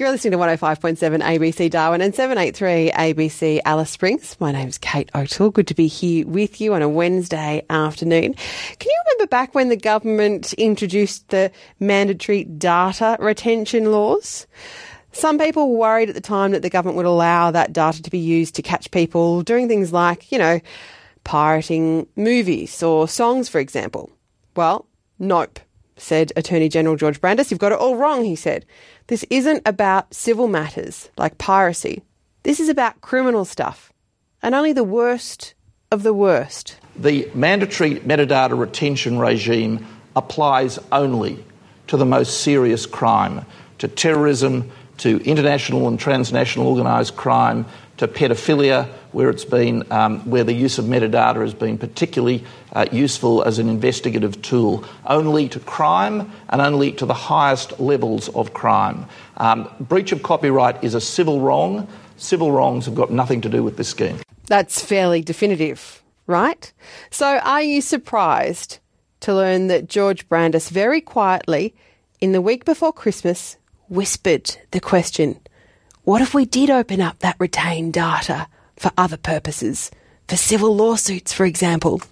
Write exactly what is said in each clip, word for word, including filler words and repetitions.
You're listening to one oh five point seven A B C Darwin and seven eighty-three A B C Alice Springs. My name's Kate O'Toole. Good to be here with you on a Wednesday afternoon. Can you remember back when the government introduced the mandatory data retention laws? Some people worried at the time that the government would allow that data to be used to catch people doing things like, you know, pirating movies or songs, for example. Well, nope, said Attorney General George Brandis. You've got it all wrong, he said. This isn't about civil matters like piracy. This is about criminal stuff, and only the worst of the worst. The mandatory metadata retention regime applies only to the most serious crime, to terrorism, to international and transnational organised crime, to pedophilia, where it's been um, where the use of metadata has been particularly uh, useful as an investigative tool, only to crime and only to the highest levels of crime. Um, breach of copyright is a civil wrong. Civil wrongs have got nothing to do with this scheme. That's fairly definitive, right? So are you surprised to learn that George Brandis very quietly, in the week before Christmas, whispered the question, what if we did open up that retained data for other purposes, for civil lawsuits, for example?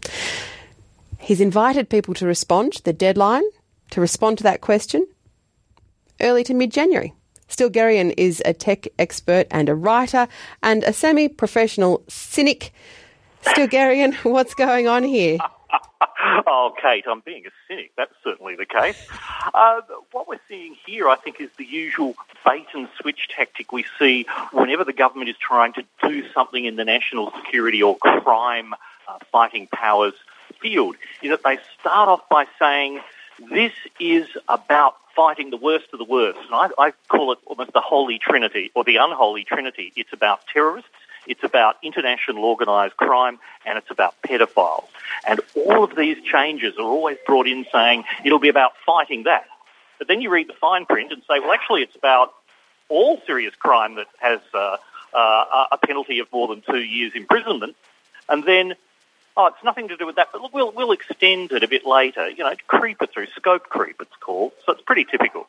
He's invited people to respond. The deadline to respond to that question, early to mid-January. Stilgherrian is a tech expert and a writer and a semi-professional cynic. Stilgherrian, what's going on here? Oh, Kate, I'm being a cynic. That's certainly the case. Uh, what we're seeing here, I think, is the usual bait-and-switch tactic we see whenever the government is trying to do something in the national security or crime-fighting uh, powers field, is that they start off by saying, this is about fighting the worst of the worst. And I, I call it almost the holy trinity, or the unholy trinity. It's about terrorists, it's about international organised crime, and it's about pedophiles. And all of these changes are always brought in saying it'll be about fighting that. But then you read the fine print and say, well, actually it's about all serious crime that has uh, uh, a penalty of more than two years imprisonment. And then, oh, it's nothing to do with that, but look, we'll, we'll extend it a bit later. You know, creep it through, scope creep it's called. So it's pretty typical.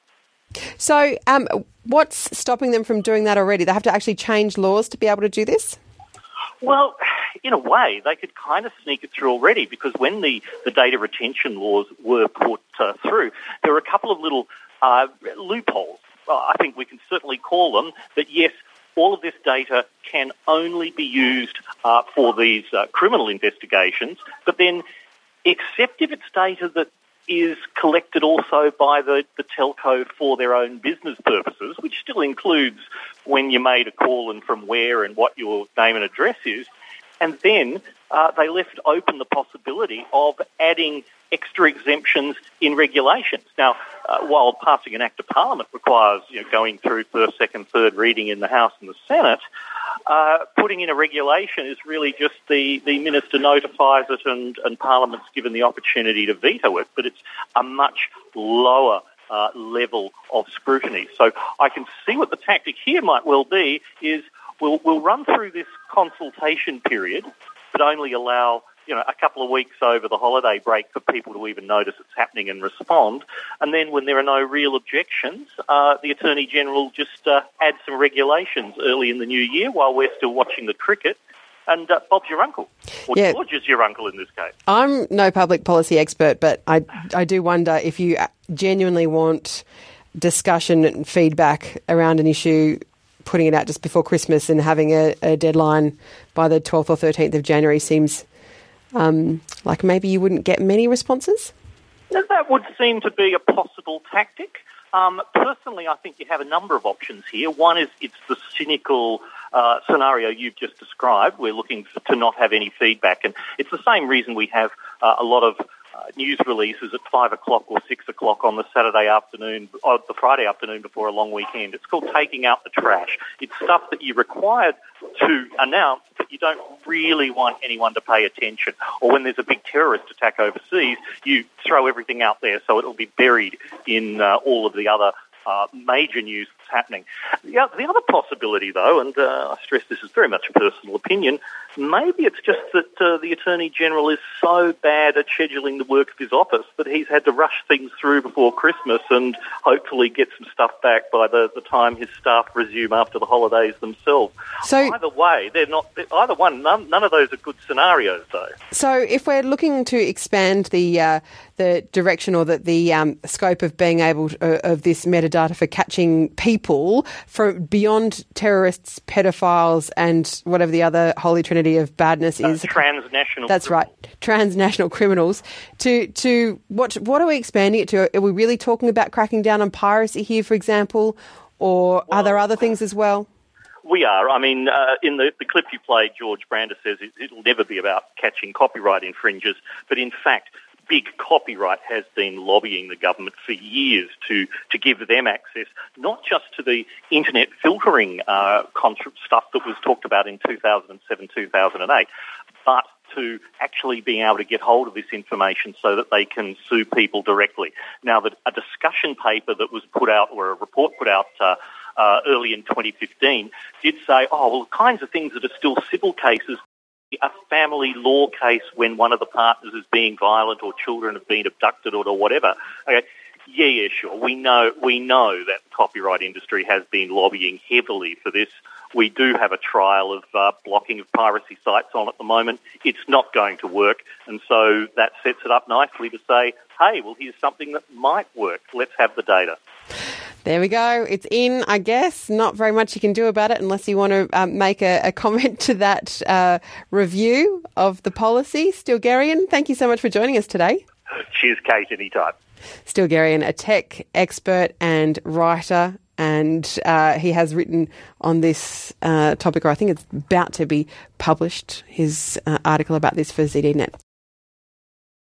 So um, what's stopping them from doing that already? They have to actually change laws to be able to do this? Well, in a way, they could kind of sneak it through already, because when the, the data retention laws were put uh, through, there were a couple of little uh, loopholes, uh, I think we can certainly call them, that yes, all of this data can only be used uh, for these uh, criminal investigations, but then except if it's data that is collected also by the, the telco for their own business purposes, which still includes when you made a call and from where and what your name and address is. And then uh, they left open the possibility of adding extra exemptions in regulations. Now, uh, while passing an Act of Parliament requires, you know, going through first, second, third reading in the House and the Senate, uh, putting in a regulation is really just the, the Minister notifies it and, and Parliament's given the opportunity to veto it, but it's a much lower uh, level of scrutiny. So I can see what the tactic here might well be is we'll, we'll run through this consultation period, but only allow, you know, a couple of weeks over the holiday break for people to even notice it's happening and respond. And then when there are no real objections, uh, the Attorney-General just uh, adds some regulations early in the new year while we're still watching the cricket. And uh, Bob's your uncle, or yeah. George is your uncle in this case. I'm no public policy expert, but I, I do wonder if you genuinely want discussion and feedback around an issue, putting it out just before Christmas and having a, a deadline by the twelfth or thirteenth of January seems um, like maybe you wouldn't get many responses? That would seem to be a possible tactic. Um, personally, I think you have a number of options here. One is it's the cynical uh, scenario you've just described. We're looking for, to not have any feedback. And it's the same reason we have uh, a lot of uh, news releases at five o'clock or six o'clock on the Saturday afternoon, or the Friday afternoon before a long weekend. It's called taking out the trash. It's stuff that you're required to announce, but you don't really want anyone to pay attention. Or when there's a big terrorist attack overseas, you throw everything out there so it'll be buried in uh, all of the other uh, major news that's happening. The, the other possibility, though, and uh, I stress this is very much a personal opinion, maybe it's just that uh, the Attorney General is so bad at scheduling the work of his office that he's had to rush things through before Christmas and hopefully get some stuff back by the, the time his staff resume after the holidays themselves. So, either way, they're not, either one, none, none of those are good scenarios, though. So if we're looking to expand the uh, the direction or the, the um, scope of being able to, uh, of this metadata for catching people from beyond terrorists, pedophiles and whatever the other holy trinity of badness uh, is. Transnational That's criminals. Right. Transnational criminals. To to what what are we expanding it to? Are we really talking about cracking down on piracy here, for example? Or well, are there other things as well? We are. I mean, uh, in the, the clip you played, George Brander says it, it'll never be about catching copyright infringers. But in fact, big copyright has been lobbying the government for years to, to give them access, not just to the internet filtering uh, contra- stuff that was talked about in two thousand seven, two thousand eight, but to actually being able to get hold of this information so that they can sue people directly. Now, the, a discussion paper that was put out, or a report put out uh, uh, early in twenty fifteen, did say, oh, well, the kinds of things that are still civil cases, a family law case when one of the partners is being violent or children have been abducted or, or whatever. Okay. Yeah, yeah, sure. We know we know that the copyright industry has been lobbying heavily for this. We do have a trial of uh, blocking of piracy sites on at the moment. It's not going to work, and so that sets it up nicely to say, hey, well, here's something that might work. Let's have the data. There we go. It's in, I guess. Not very much you can do about it unless you want to um, make a, a comment to that uh, review of the policy. Stilgherrian, thank you so much for joining us today. Cheers, Kate, anytime. Stilgherrian, a tech expert and writer, and uh, he has written on this uh, topic, or I think it's about to be published, his uh, article about this for Z D Net.